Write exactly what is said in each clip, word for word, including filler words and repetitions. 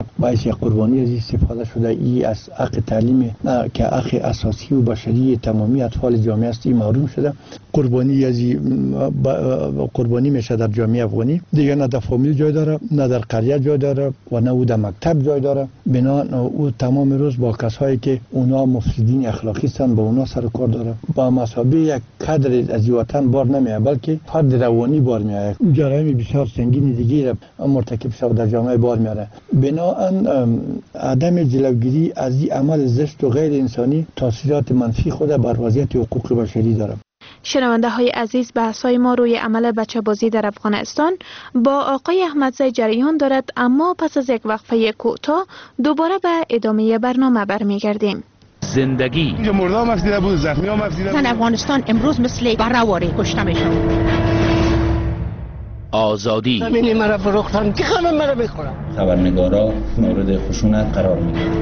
باعث قربانی از استفاده شده. ای از حق تعلیم که حق اساسی و بشری تمامی اطفال جامعه است ای محروم شده. قربانی از قربانی میشه در جامعه افغانی. دیگه نه در فامیل جای داره، نه در قریه جای داره و نه او در مکتب جای داره. بنا او تمام روز با کسایی که اونا مفسدین اخلاقی هستند با اونا سر کار داره. با مسابقه یک کادر از وطن بار نمیاد بلکه فرد روانی بار میاد. جرایم بسیار سنگین دیگه مرتکب شده در جامعه بار میاره. بنابراین عدم جلوگیری از این عمل زشت و غیر انسانی تاثیرات منفی خود بر وضعیت حقوق بشری داره. شنونده های عزیز، بحث‌های ما روی عمل بچه بازی در افغانستان با آقای احمدزی جریان دارد، اما پس از یک وقفه کوتاه دوباره به ادامه برنامه برمیگردیم. زندگی اینجا مردم افزیده بود، زخمی هم افزیده بود. افغانستان امروز مثل براواری کشته میشن. آزادی زمین مرا فروختن که خانم مرا بخورم. خبرنگارا مورد خشونت قرار میگیرند.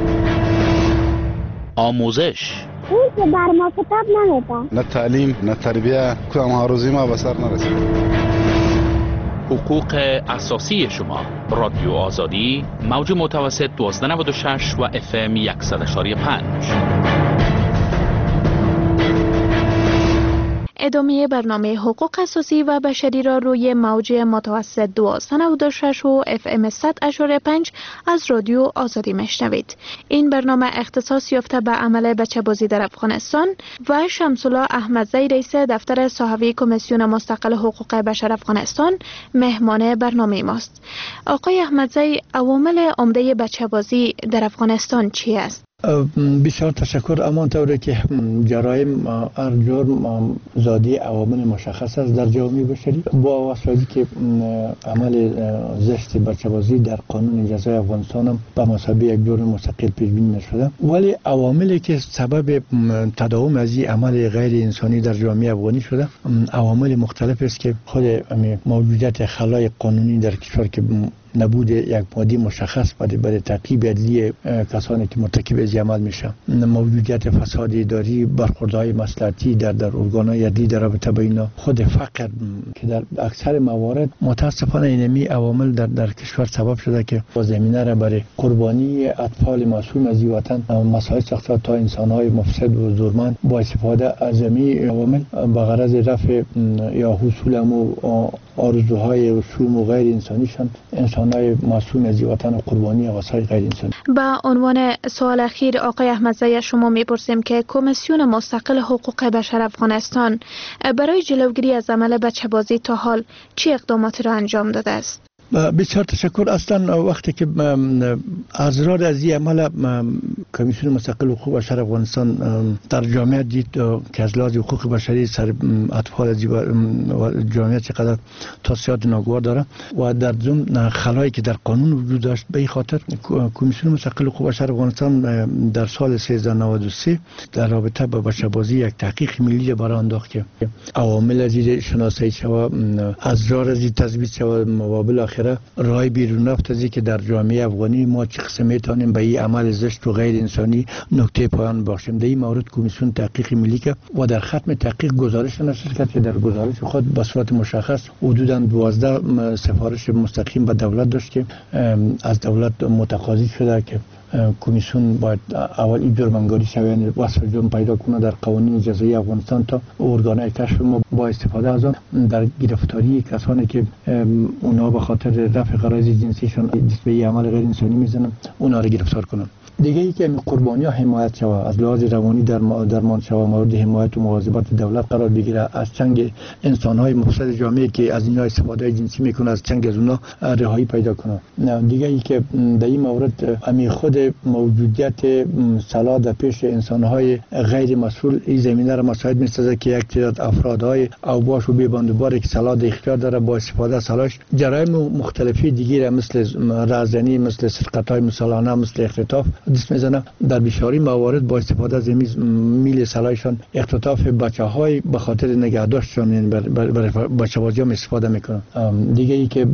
آموزش اون که بر ما کتاب نمیده. نه تعلیم نه تربیه کدام هاروزی ما به سر نرسید. حقوق اساسی شما. رادیو آزادی موج متوسط دوازده نود و شش و اف ام صد و یک و پنج. ادامه برنامه حقوق اساسی و بشری را روی موج متوسط دوازده نود و شش و اف ام صد و پنج از رادیو آزادی میشنوید. این برنامه اختصاص یافته به عمل بچه بازی در افغانستان و شمس‌الله احمدزی رئیس دفتر صحوی کمیسیون مستقل حقوق بشر افغانستان مهمان برنامه ماست. آقای احمدزی، عوامل عمده بچه بازی در افغانستان چی است؟ بسیار تشکر. امان طوره که جرایم هر جرم زادی عوامل مشخص است در جامعه بشری با واسطه که عمل زشت بچه‌بازی در قانون جزای افغانستان هم به مثابه یک جرم مستقل پیش بینی نشده، ولی عواملی که سبب تداوم از این عمل غیر انسانی در جامعه افغانی شده عوامل مختلف است که خود موجودیت خلای قانونی در کشور که نبود یک ماده مشخص برای برای تعقیب عدلی کسانی که مرتکب از عمل میشن، موجودیت فساد اداری، برخوردهای مصلحتی در در ارگانهای عدلی در رابطه با اینا، خود فقر که در اکثر موارد متاسفانه اینمی عوامل در در کشور سبب شده که زمینه را برای قربانی اطفال معصوم از این وطن مسائل ساخته تا انسانهای مفسد و زورمند با استفاده از این عوامل به غرض رفع یا حصول امو آرزوهای و شوم و غیر انسانیشان انسانهای معصوم از وطن و قربانی آثار غیر انسانی. با عنوان سوال اخیر آقای احمدزی شما میپرسیم که کمیسیون مستقل حقوق بشر افغانستان برای جلوگیری از عمل بچه‌بازی تا حال چه اقداماتی را انجام داده است؟ بسیار تشکر. اصلا وقتی که اضرار از این عمل کمیسیون مستقل حقوق بشر افغانستان در جامعه دید که از لحاظ حقوق بشری سر اطفال از جامعه چقدر تاثیرات ناگوار داره و در ضمن خلایی که در قانون وجود داشت، به این خاطر کمیسیون مستقل حقوق بشر افغانستان در سال سیزده نود و سه در رابطه با بچه‌بازی یک تحقیق ملی برای انداخت که عوامل از این شناسایی شود، اضرار از این تثبیت شود، مقابل رای بیرون رفت از که در جامعه افغانی ما چه قسم میتونیم به این عمل زشت و غیر انسانی نقطه پایان باشیم. در این مورد کمیسیون تحقیق ملی که و در ختم تحقیق گزارش نشر کرد که در گزارش خود به صورت مشخص حدوداً دوازده سفارش مستقیم به دولت داشت که از دولت متقاضی شده که کمیسیون باید اول این جرم‌انگاری شویان وصف جرم پیدا کنه در قوانین جزایی افغانستان تا ارگانهای کشف ما با استفاده از آن در گرفتاری کسانی که اونا به خاطر رفع غرایز جنسیشان دست به عمل غیر انسانی میزنن اونا را گرفتار کنن. دیگه ای که قربانی ها حمایت شود، از لحاظ روانی در درمان شود، مورد حمایت و مواظبت دولت قرار بگیره، از چنگ انسان های مفسد جامعه که از اینا استفاده جنسی میکنه از چنگ از اونا رهایی پیدا کنه. دیگه ای که در این مورد امی خود موجودیت صلاح در پیش انسان های غیر مسئول این زمینه را مساعد میسازه که یک تعداد افرادهای اوباش و بی‌باندوباره که صلاح در اختیار داره با استفاده از صلاحش جرایم مختلفی دیگه مثل رازنی، مثل سرقت های مسلحانه، مثل اختطاف دست میزنه. در بسیاری موارد با استفاده از میل سلاحشان اختطاف بچه‌های به خاطر نگهداشتشان یعنی برای بچه‌بازی هم استفاده میکنن. دیگه ای که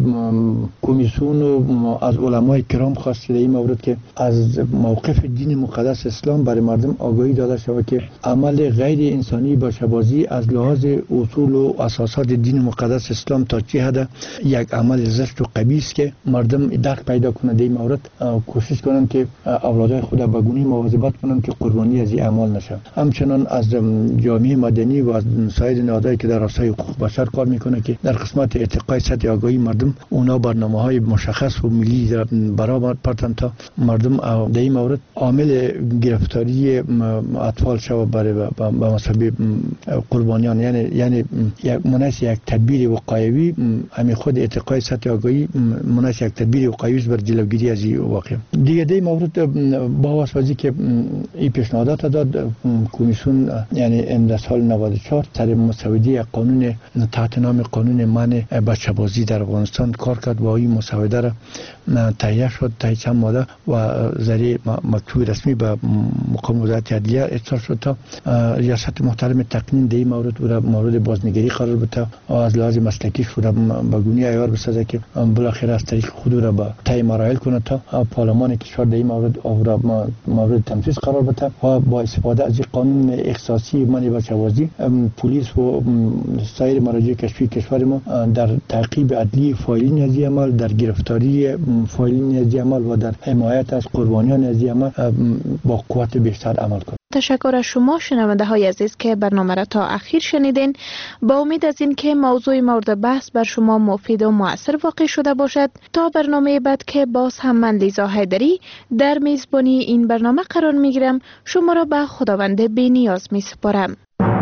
کمیسیون از علمای کرام خواست در این مورد که از موقف دین مقدس اسلام برای مردم آگاهی داده شود که عمل غیر انسانی بچه‌بازی از لحاظ اصول و اساسات دین مقدس اسلام تا چه حد یک عمل زشت و قبیح است که مردم درک پیدا کنند. در این مورد کوشش کنند که اولادای خود به گونه‌ای مواظبت کنند که قربانی از این اعمال نشوند. همچنان از جامعه مدنی و از سایر نهادهایی که در راستای حقوق بشر کار میکنه که در قسمت ارتقای سطح آگاهی مردم اونا برنامه‌های مشخص و ملی برآورد پرتن تا مردم در این مورد عامل گرفتاری اطفال شود برای به مسابقه قربانیان یعنی یعنی یک مناسب یک تدبیر وقایوی همین خود ارتقای سطح آگاهی مناسب یک تدبیر وقایوی بر جلوگیری از این واقعه. دیگه در این مورد با واسطه که این پیشنهادات داد کمیسیون یعنی در سال نود و چهار سر مسوده یک قانون تحت نام قانون منع بچه‌بازی در افغانستان کار کرد و این مسوده را تهیه شد تا چند ماده و ذریعه مکتوب رسمی به مقام وزارت عدلیه ارسال شد تا ریاست محترم تقنین در این مورد او را مورد بازنگری قرار بده و از لحاظ مسلکی شده به گونه عیار بسازه که بالاخره از طریق خود را به طی مراحل کنه تا پارلمان کشور در این مورد او را مورد تنفیذ قرار بده و با استفاده از این قانون اختصاصی منع بچه‌بازی پلیس و سایر مراجع کشفی کشور ما در تعقیب عدلی فاعلین از این عمل، در گرفتاری فاعلین از این عمل و در حمایت از قربانیان از این عمل با قوت بیشتر عمل کنه. تشکر از شما شنونده های عزیز که برنامه را تا اخیر شنیدین. با امید از این که موضوع مورد بحث بر شما مفید و مؤثر واقع شده باشد، تا برنامه بعد که باز هم من لیزا حیدری در میزبانی این برنامه قرار می گیرم، شما را به خداوند بی نیاز می سپارم.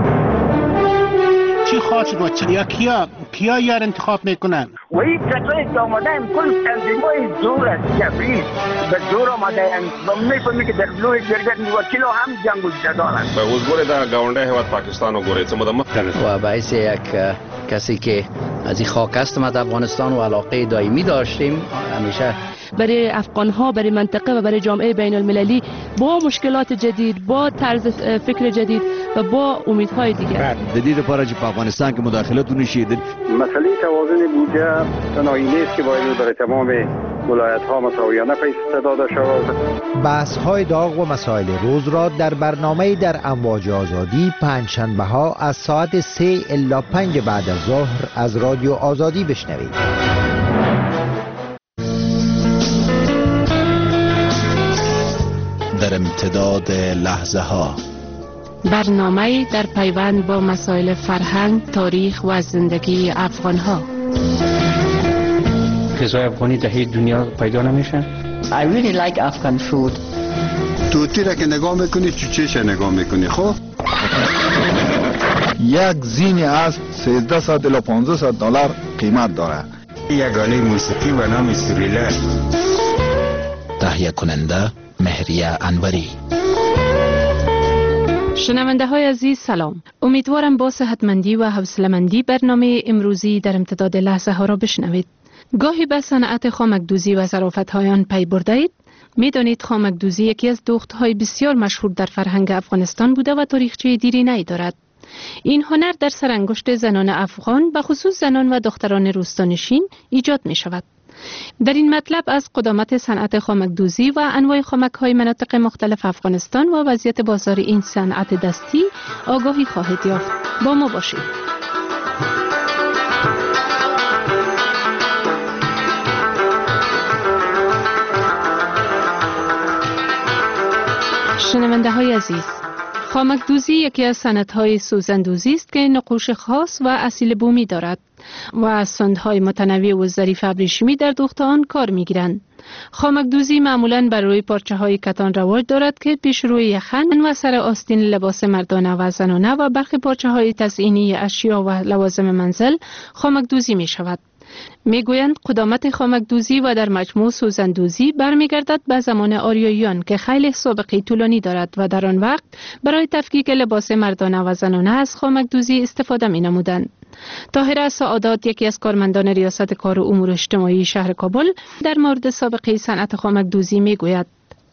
چی خواهد بود؟ یا کیا کیا یار انتخاب میکنن؟ و این کسایی که آمده هم کل تنظیمای زور است جبریل به زور آمده هم و میفهمی که در لوی جرگت وکیل هم جنگ و جدال است. به حضور در گاونده هواد پاکستان و گوره چه مدام و باعث یک کسی که از این خاک هستم از افغانستان و علاقه دائمی داشتیم همیشه برای افغان ها، برای منطقه و برای جامعه بین المللی با مشکلات جدید، با طرز فکر جدید و با امیدهای دیگر. جدید پارچ په افغانستان کې مداخلت ونشي. مسئله توازن بودجه تنهایی نیست که باید برای تمام ولایت ها مساویانه پیش داده شود. بحث های داغ و مسائل روز را در برنامه در امواج آزادی پنج شنبه ها از ساعت سه الی پنج بعد از ظهر از رادیو آزادی بشنوید. در امتداد لحظه ها برنامه در پیوند با مسائل فرهنگ، تاریخ و زندگی افغان ها. غذای افغانی در هیچ دنیا پیدا نمیشه. I really like Afghan food. توتی را که نگاه میکنی چوچهش نگاه میکنی. خب یک زین از سیزده صد الی پانزده صد دلار قیمت داره. یک آله موسیقی و نام سوریله. تهیه کننده مهریه انوری. شنونده های عزیز سلام. امیدوارم با صحتمندی و حوصله‌مندی برنامه امروزی در امتداد لحظه ها را بشنوید. گاهی به صنعت خامک‌دوزی و ظرافت‌های آن پی برده اید؟ می‌دانید خامک‌دوزی یکی از دوخت‌های بسیار مشهور در فرهنگ افغانستان بوده و تاریخچه دیرینه‌ای دارد. این هنر در سرانگشت زنان افغان و خصوص زنان و دختران روستانشین ایجاد می‌شود. در این مطلب از قدامت صنعت خامک‌دوزی و انواع خامک‌های مناطق مختلف افغانستان و وضعیت بازار این صنعت دستی آگاهی خواهید یافت. با ما باشید. شنونده های عزیز، خامک‌دوزی یکی از صنعت‌های سوزندوزی است که نقوش خاص و اصیل بومی دارد و از سندهای متنوع و ظریف ابریشمی در دوخت آن کار می‌گیرند. خامک‌دوزی معمولاً بر روی پارچه‌های کتان رواج دارد که پیش روی یخن و سر آستین لباس مردانه و زنانه و برخی پارچه‌های تزئینی اشیا و لوازم منزل خامک‌دوزی می‌شود. میگویند قدامت خامک‌دوزی و در مجموع سوزندوزی برمیگردد به زمان آریاییان که خیلی سابقه طولانی دارد و در آن وقت برای تفکیک لباس مردانه و زنانه از خامک‌دوزی استفاده می‌نمودند. طاهره سعادات، یکی از کارمندان ریاست کار و امور اجتماعی شهر کابل، در مورد سابقه صنعت خامک‌دوزی میگوید: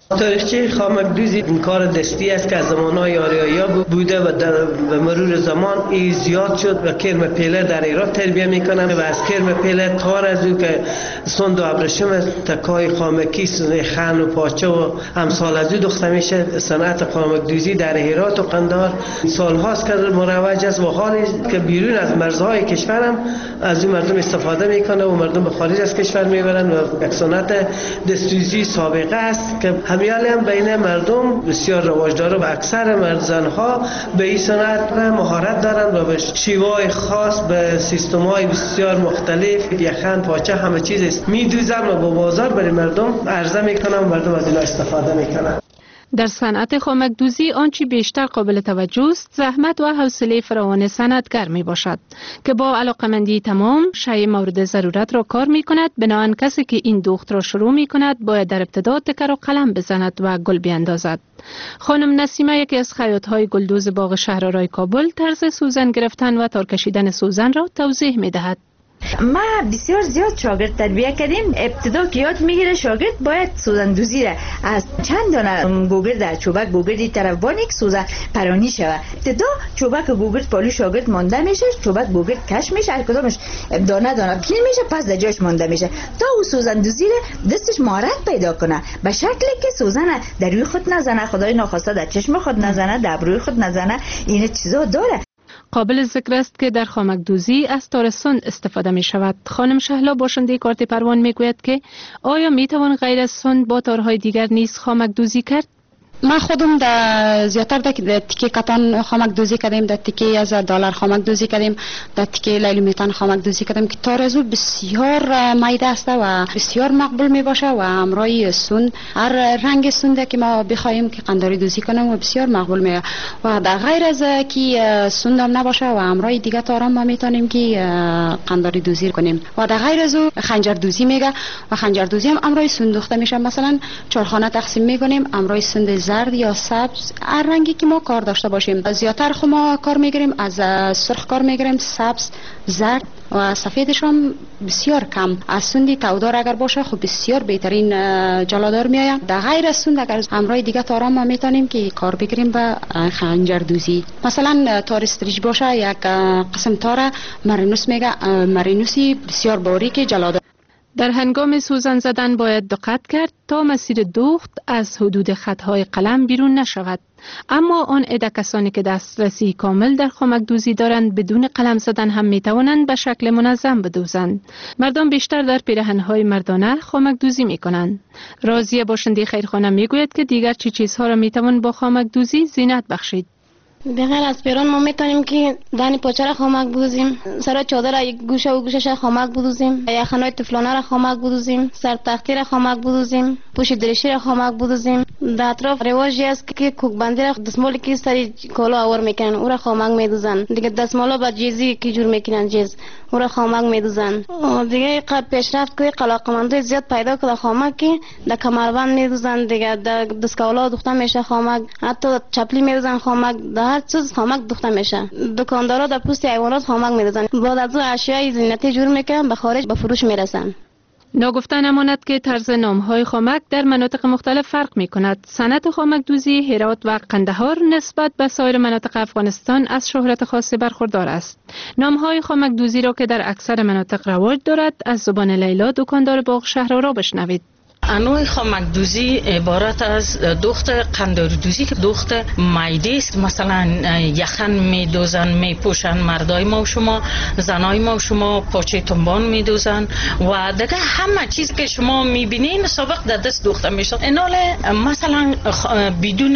تاریخچه خامک دوزی این کار دستی است که از زمانهای آریایی بوده و در به مرور زمان ای زیاد شد و کرم پیله در ایران تربیه میکنن و از کرم پیله کار از او که سند و ابریشم تکای خامکی خن و پاچه و امثال از او دخته میشه. صنعت خامک دوزی در هرات و قندهار سال هاست که مروج است و حالی که بیرون از مرزهای کشورم از این مردم استفاده میکنه و مردم به خارج از کشور میبرن و یک صنعت دستوزی سابقه است که همیالی هم بین مردم بسیار رواج داره و اکثر مرد زنها به این صنعت مهارت دارن و به شیوه خاص به سیستم های بسیار مختلف یخن پاچه همه چیز میدوزن و با بازار برای مردم عرضه میکنن و مردم از اینا استفاده میکنن. در صنعت خامک دوزی آنچه بیشتر قابل توجه است زحمت و حوصله فراوان صنعتگر می باشد که با علاقمندی تمام شیء مورد ضرورت را کار می کند. بنابراین کسی که این دوخت را شروع می کند باید در ابتدا تکر و قلم بزند و گل بیاندازد. خانم نسیمه یکی از خیاط‌های گلدوز باغ شهرآرای کابل طرز سوزن گرفتن و تار کشیدن سوزن را توضیح می دهد. ما بسیار زیاد شاگرد تربیت کردیم. ابتدا که یاد میگیره شاگرد باید سوزن دوزی را از چند دانه گوگرد چوبک گوگردی طرف وانی که سوزن پرانی شود. ابتدا چوبک گوگرد پالو شاگرد مانده میشه، چوبک گوگرد کش میشه، هر کدامش دانه دانه پیل میشه، پس در جاش مانده میشه تا او سوزن دوزی را دستش مهارت پیدا کنه به شکلی که سوزن در روی خود نزنه، خدای ناخواسته در چشم خود نزنه، در ابروی خود نزنه. این چیزا داره. قابل ذکر است که در خامک دوزی از تار سند استفاده می شود. خانم شهلا باشنده کارت پروان می گوید که آیا می توان غیر از سند با تارهای دیگر نیز خامک دوزی کرد؟ ما خودم در زیادتر در تیکه کتان خامک دوزی کردیم، در تیکه از دلار خامک دوزی کردیم، در تیکه لیلومیتان خامک دوزی کردیم که تار از او بسیار میده است و بسیار مقبول می باشه و همراه سند هر رنگ سند که ما بخوایم که قنداری دوزی کنیم و بسیار مقبول میه و در غیر از که سند هم نباشه و همراه دیگه تارام ما میتونیم که قنداری دوزی کنیم و در غیر از او خنجر دوزی میگه و خنجر دوزی هم همراه سند دوخته میشه. مثلا چهارخانه تقسیم میکنیم، همراه سند زرد یا سبز هر رنگی که ما کار داشته باشیم. زیادتر خو ما کار میگیریم از سرخ کار میگیریم، سبز، زرد و سفیدش هم بسیار کم. از سندی تودار اگر باشه خب بسیار بهترین جلادار میآید. در غیر از سند اگر همراه دیگه تارام ما میتونیم که کار بگیریم به خنجر دوزی. مثلا تار استریج باشه یک قسم تار مرینوس میگه، مرینوسی بسیار باریک جلادار. در هنگام سوزن زدن باید دقت کرد تا مسیر دوخت از حدود خطهای قلم بیرون نشود. اما آن عده کسانی که دسترسی کامل در خامک دوزی دارند بدون قلم زدن هم می توانند به شکل منظم بدوزند. مردم بیشتر در پیراهن‌های مردانه خامک دوزی می کنند. راضیه باشنده خیرخانه می گوید که دیگر چه چیزها را می توان با خامک دوزی زینت بخشید. بغیر از پیران ما میتونیم که دانی پاچه را خامک بدوزیم، سر چادر را یک گوشه و گوشش را خامک بدوزیم، یخنای تفلانه را خامک بدوزیم، سر تختی را خامک بدوزیم، پوش درشی را خامک بدوزیم. در اطراف رواجی است که کوکبندی را دستمالی که سر کالا آور میکنن او را خامک میدوزن. دیگه دستمالا با جیزی که جور میکنن جیز او را خامک میدوزن. دیگه قد پیشرفت که علاقمندای زیاد پیدا کرده خامک که در کمربند میدوزن، دیگه در دستکولا دوخته میشه خامک، حتی چپلی میدوزن خامک، هر چیز خامک دوخته میشه. دکاندارا در پوست حیوانات خامک میدوزن، بعد از اون اشیاء زینتی جور میکنن به خارج به فروش میرسن. ناگفته نماند که طرز نامهای خامک در مناطق مختلف فرق می کند. صنعت خامک دوزی هرات و قندهار نسبت به سایر مناطق افغانستان از شهرت خاصی برخوردار است. نامهای خامک دوزی را که در اکثر مناطق رواج دارد از زبان لیلا دکاندار باغ شهرآرا بشنوید. انواع خامک دوزی عبارت از دوخت قنداری دوزی که دوخت میده است. مثلا یخن میدوزن، میپوشن مردای ما و شما، زنای ما و شما پاچه تنبان میدوزن و دیگه همه چیز که شما میبینین سابق در دست دوخته میشه. اینال مثلا بدون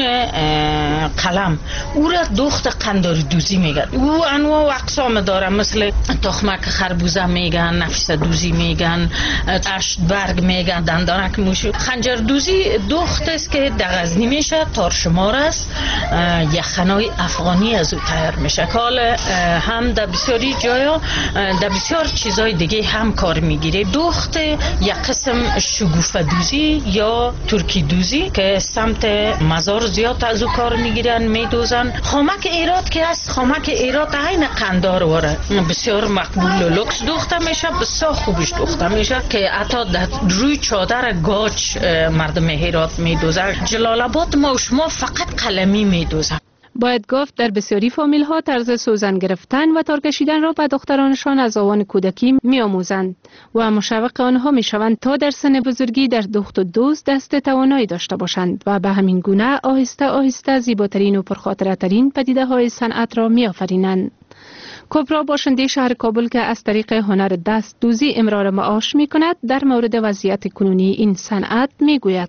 قلم او را دوخت قنداری دوزی میگن. او انواع و اقسام داره، مثل تخمک خربوزه میگن، نفیسه دوزی میگن، اشت برگ میگن، دندانک موشو. خنجر دوزی دوخت است که در غزنی میشه، تارشمار است، یخنای افغانی از او تیار میشه. حال هم در بسیاری جایا در بسیار چیزای دیگه هم کار میگیره. دوخت یک قسم شگوفه دوزی یا ترکی دوزی که سمت مزار زیاد از او کار میگیرن، میدوزن. خامک ایرات که هست، خامک ایرات عین قندار وره، بسیار مقبول و لوکس دوخته میشه، بسیار خوبش دوخته میشه که حتی در روی چادر گاج مردم هرات میدوزه. جلال آباد ما و شما فقط قلمی میدوزه. باید گفت در بسیاری فامیل ها طرز سوزن گرفتن و تار کشیدن را به دخترانشان از آوان کودکی می آموزند و مشوق آنها می شوند تا در سن بزرگی در دوخت و دوز دست توانایی داشته باشند و به همین گونه آهسته آهسته زیباترین و پرخاطره ترین پدیده های صنعت را می آفرینند. کبرا باشنده شهر کابل که از طریق هنر دست دوزی امرار معاش می کند در مورد وضعیت کنونی این صنعت می گوید.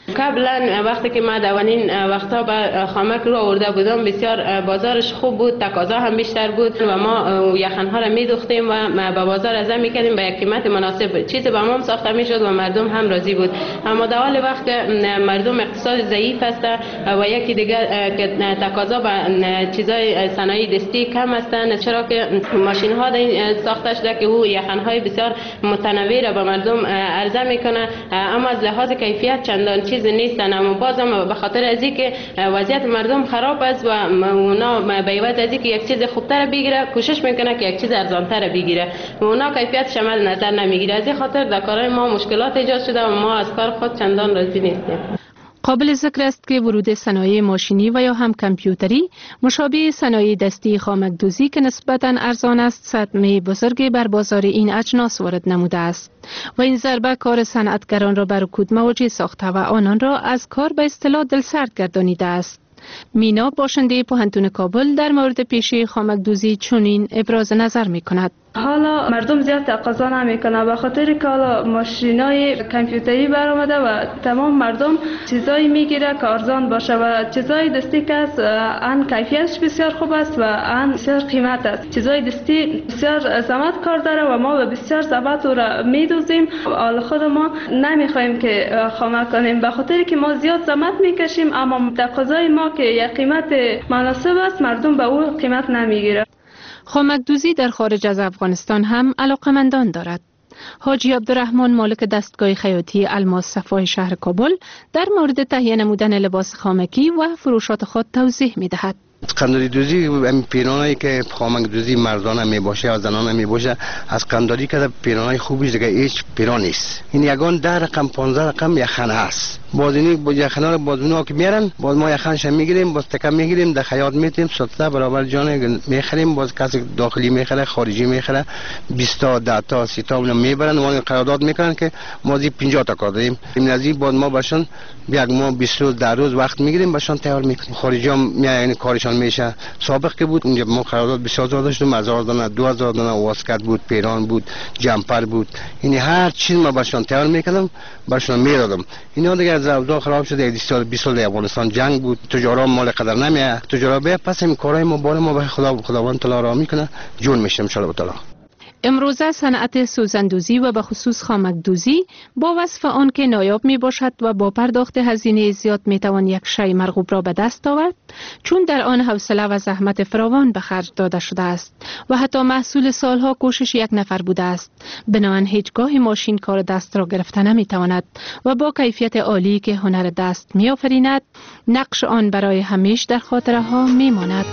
قبلا وقتی که ما دوانین وقتا به خامک رو آورده بودم بسیار بازارش خوب بود، تقاضا هم بیشتر بود و ما یخنها را میدوختیم و به بازار عرضه میکردیم به یک قیمت مناسب. چیز به ما ساخته میشد و مردم هم راضی بود. اما در حال وقت مردم اقتصاد ضعیف است و یکی دیگر که تقاضا به چیزای صنایع دستی کم هستند، چرا که ماشین ها ساخته شده که او یخنهای بسیار متنوع را به مردم عرضه میکنه، اما از لحاظ کیفیت چندان چیز نیستن. اما بازم به خاطر از اینکه وضعیت مردم خراب است و اونا به عوض از اینکه یک چیز خوبتر بگیره کوشش میکنه که یک چیز ارزانتر بگیره و اونا کیفیتش عمل نظر نمیگیره. از این خاطر در کارهای ما مشکلات ایجاد شده و ما از کار خود چندان راضی نیستیم. قابل ذکر است که ورود صنایع ماشینی و یا هم کامپیوتری مشابه صنایع دستی خامک‌دوزی که نسبتاً ارزان است صدمه بزرگی بر بازار این اجناس وارد نموده است و این ضربه کار صنعتگران را بر رکود مواجه ساخته و آنان را از کار به اصطلاح دلسرد گردانیده است. مینا باشنده پوهنتون کابل در مورد پیشه خامک‌دوزی چنین ابراز نظر می کند. حالا مردم زیاد تقاضا نمیکنه به خاطر که حالا ماشینای کامپیوتری برآمده و تمام مردم چیزایی میگیره که ارزان باشه و چیزای دستی که است ان کیفیتش بسیار خوب است و ان بسیار قیمت است. چیزای دستی بسیار زحمت کار داره و ما به بسیار زحمت او را میدوزیم. حال خود ما نمیخوایم که خامک کنیم به خاطر که ما زیاد زحمت میکشیم، اما تقاضای ما که یک قیمت مناسب است مردم به او قیمت نمیگیره. خامک‌دوزی در خارج از افغانستان هم علاقمندان دارد. حاجی عبدالرحمن مالک دستگاه خیاطی الماس صفای شهر کابل در مورد تهیه نمودن لباس خامکی و فروشات خود توضیح می دهد. قنداری دوزی این پیرانایی که خامک دوزی مردانه می باشه یا زنانه می باشه از قنداری که پیرانای خوبی دیگه هیچ پیران نیست. این یگان ده رقم پانزده رقم یخنه است. باز اینی با یخنه رو باز اونها که میارن باز ما یخنش میگیریم باز تکم میگیریم در خیاط میتیم سوسته برابر جان میخریم. باز کسی داخلی میخره خارجی میخره بیست تا ده تا سی تا اونو میبرن و قرارداد میکنن که ما زی پنجاه تا کار داریم. این نزی باز ما باشن یک ما بیست روز در روز وقت میگیریم باشن تیار میکنیم. خارجی هم میایین کارشان میشه. سابق که بود اونجا ما قرارداد بسیار زیاد داشتیم، هزار دانه دو هزار دانه واسکت بود، پیران بود، جمپر بود، یعنی هر چیز ما باشون تیار میکردم باشون میدادم. اینا دیگه از اوضاع خراب شده. بیست سال بیست سال افغانستان جنگ بود، تجارا مال قدر نمیه، تجارا به پس این کارهای ما بار ما به خدا خداوند تعالی را میکنه جون میشم ان شاء الله تعالی. امروزه صنعت سوزندوزی و به خصوص خامک‌دوزی با وصف آن که نایاب می باشد و با پرداخت هزینه زیاد می توان یک شی مرغوب را به دست آورد، چون در آن حوصله و زحمت فراوان به خرج داده شده است و حتی محصول سالها کوشش یک نفر بوده است. بنابراین هیچگاه ماشین کار دست را گرفته نمی تواند و با کیفیت عالی که هنر دست می آفریند نقش آن برای همیشه در خاطره ها می ماند.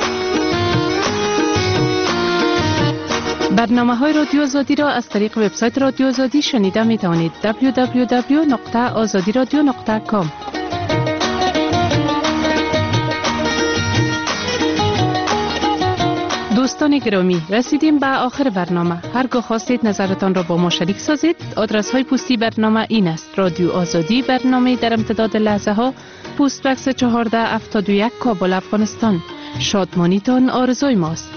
برنامه های رادیو آزادی را از طریق وبسایت رادیو آزادی شنیده می توانید. دبلیو دبلیو دبلیو نقطه آزادی رادیو نقطه کام. دوستان گرامی، رسیدیم به آخر برنامه. هرگاه خواستید نظرتان را با ما شریک سازید، آدرس های پستی برنامه این است: رادیو آزادی، برنامه در امتداد لحظه ها، پست بکس چهارده هفتاد و یک، کابل، افغانستان. شادمانیتان آرزوی ماست.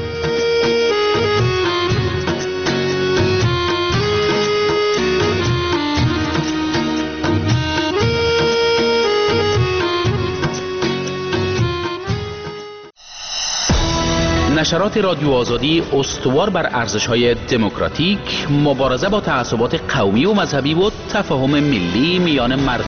نشرات رادیو آزادی استوار بر ارزش‌های دموکراتیک، مبارزه با تعصبات قومی و مذهبی و تفاهم ملی میان مردم